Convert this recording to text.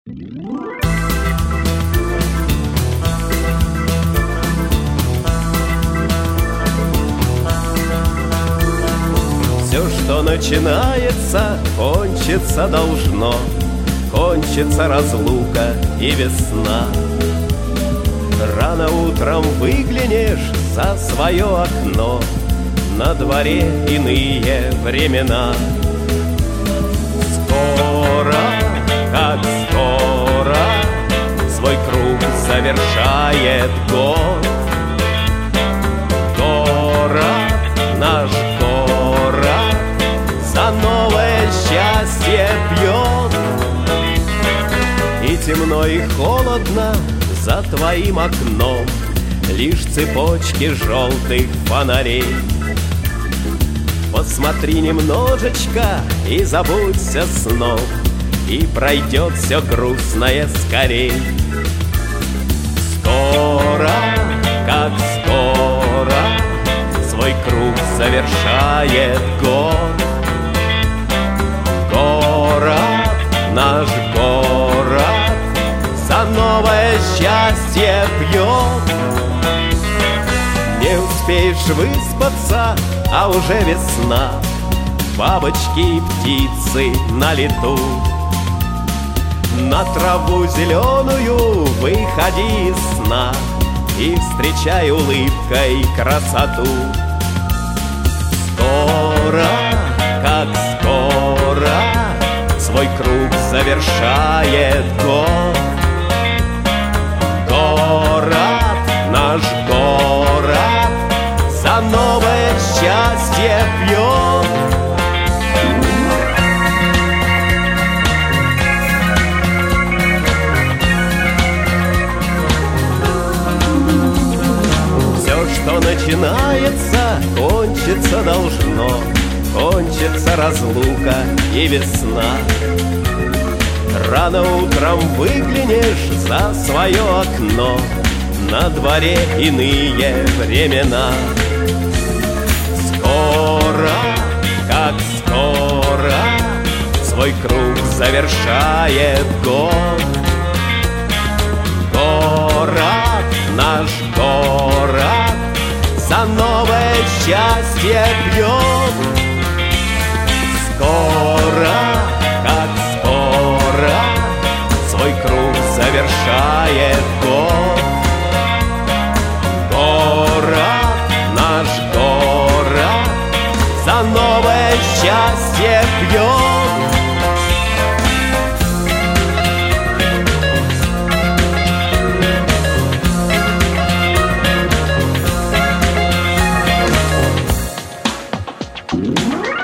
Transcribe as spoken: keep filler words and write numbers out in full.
Все, что начинается, кончиться должно. Кончится разлука и весна. Рано утром выглянешь за свое окно, на дворе иные времена. Скоро, как скоро, свой круг завершает год. Город, наш город, за новое счастье пьет. И темно, и холодно за твоим окном, лишь цепочки желтых фонарей. Посмотри немножечко и забудься сном, и пройдет все грустное скорей. Скоро, как скоро, свой круг завершает год. Город, наш город, за новое счастье пьет. Не успеешь выспаться, а уже весна. Бабочки и птицы на лету. На траву зеленую выходи из сна и встречай улыбкой красоту. Скоро, как скоро, свой круг завершает год. Город, наш город, за новое счастье пьет. Все, что начинается, кончиться должно. Кончится разлука и весна. Рано утром выглянешь за свое окно, на дворе иные времена. Скоро, как скоро, свой круг завершает год. Город, наш город, за новое счастье пьет. Скоро, как скоро, свой круг завершает год. Город, наш город, за новое счастье пьет. Mm-hmm.